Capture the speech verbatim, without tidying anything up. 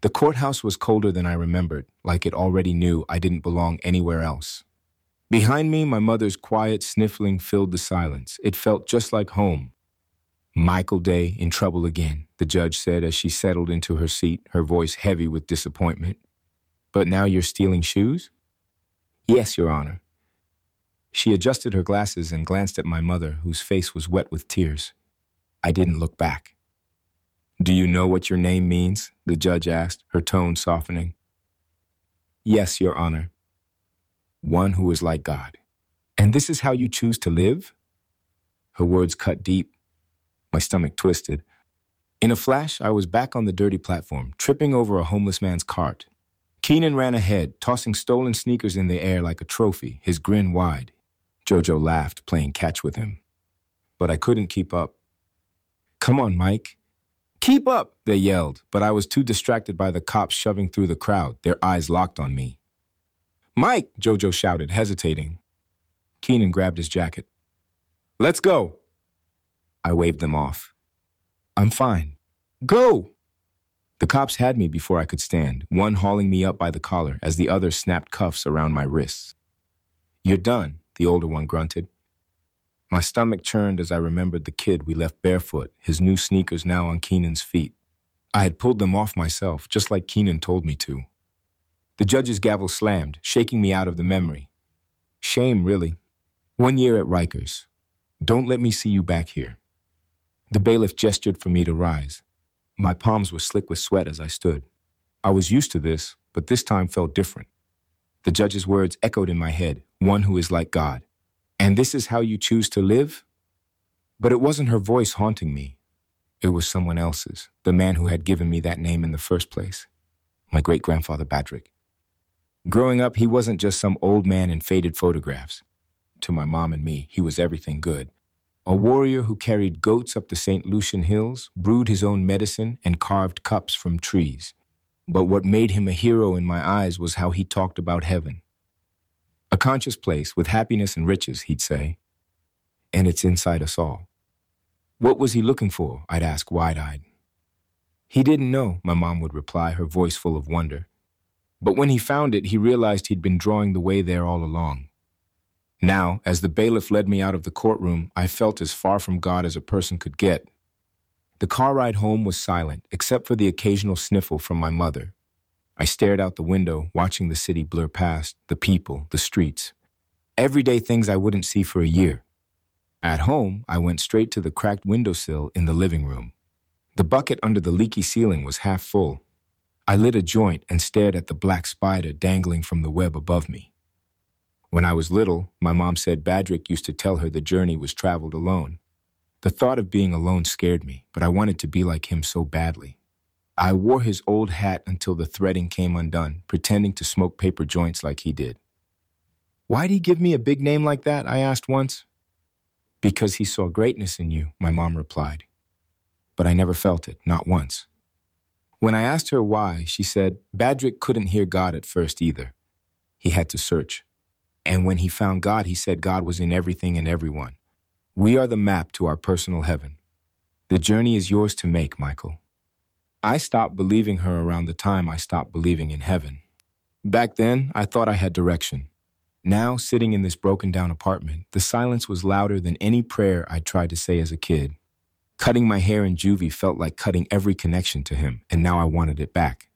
The courthouse was colder than I remembered, like it already knew I didn't belong anywhere else. Behind me, my mother's quiet sniffling filled the silence. It felt just like home. "Michael Day in trouble again," the judge said as she settled into her seat, her voice heavy with disappointment. "But now you're stealing shoes?" "Yes, Your Honor." She adjusted her glasses and glanced at my mother, whose face was wet with tears. I didn't look back. "Do you know what your name means?" the judge asked, her tone softening. "Yes, Your Honor." "One who is like God. And this is how you choose to live?" Her words cut deep. My stomach twisted. In a flash, I was back on the dirty platform, tripping over a homeless man's cart. Keenan ran ahead, tossing stolen sneakers in the air like a trophy, his grin wide. Jojo laughed, playing catch with him. But I couldn't keep up. "Come on, Mike." "Keep up," they yelled, but I was too distracted by the cops shoving through the crowd, their eyes locked on me. "Mike," Jojo shouted, hesitating. Keenan grabbed his jacket. "Let's go." I waved them off. "I'm fine." "Go!" The cops had me before I could stand, one hauling me up by the collar as the other snapped cuffs around my wrists. "You're done," the older one grunted. My stomach churned as I remembered the kid we left barefoot, his new sneakers now on Keenan's feet. I had pulled them off myself, just like Keenan told me to. The judge's gavel slammed, shaking me out of the memory. Shame, really. One year at Rikers. Don't let me see you back here. The bailiff gestured for me to rise. My palms were slick with sweat as I stood. I was used to this, but this time felt different. The judge's words echoed in my head, one who is like God. And this is how you choose to live? But it wasn't her voice haunting me. It was someone else's, the man who had given me that name in the first place, my great-grandfather Badrick. Growing up, he wasn't just some old man in faded photographs. To my mom and me, he was everything good. A warrior who carried goats up the Saint Lucian hills, brewed his own medicine, and carved cups from trees. But what made him a hero in my eyes was how he talked about heaven. A conscious place with happiness and riches, he'd say. And it's inside us all. What was he looking for? I'd ask wide-eyed. He didn't know, my mom would reply, her voice full of wonder. But when he found it, he realized he'd been drawing the way there all along. Now, as the bailiff led me out of the courtroom, I felt as far from God as a person could get. The car ride home was silent, except for the occasional sniffle from my mother. I stared out the window, watching the city blur past, the people, the streets. Everyday things I wouldn't see for a year. At home, I went straight to the cracked windowsill in the living room. The bucket under the leaky ceiling was half full. I lit a joint and stared at the black spider dangling from the web above me. When I was little, my mom said Badrick used to tell her the journey was traveled alone. The thought of being alone scared me, but I wanted to be like him so badly. I wore his old hat until the threading came undone, pretending to smoke paper joints like he did. "Why'd he give me a big name like that?" I asked once. "Because he saw greatness in you," my mom replied. But I never felt it, not once. When I asked her why, she said Badrick couldn't hear God at first either. He had to search. And when he found God, he said God was in everything and everyone. We are the map to our personal heaven. The journey is yours to make, Michael. I stopped believing her around the time I stopped believing in heaven. Back then, I thought I had direction. Now, sitting in this broken-down apartment, the silence was louder than any prayer I'd tried to say as a kid. Cutting my hair in juvie felt like cutting every connection to him, and now I wanted it back.